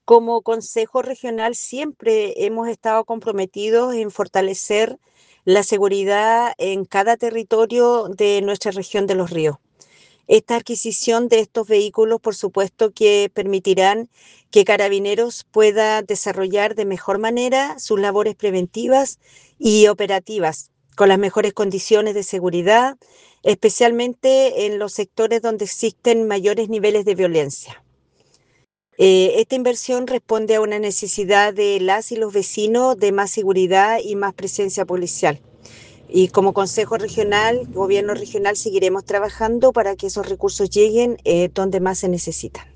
Como Consejo Regional siempre hemos estado comprometidos en fortalecer la seguridad en cada territorio de nuestra región de Los Ríos. Esta adquisición de estos vehículos, por supuesto, que permitirán que Carabineros pueda desarrollar de mejor manera sus labores preventivas y operativas, con las mejores condiciones de seguridad, especialmente en los sectores donde existen mayores niveles de violencia. Esta inversión responde a una necesidad de las y los vecinos de más seguridad y más presencia policial. Y como Consejo Regional, Gobierno Regional, seguiremos trabajando para que esos recursos lleguen donde más se necesitan.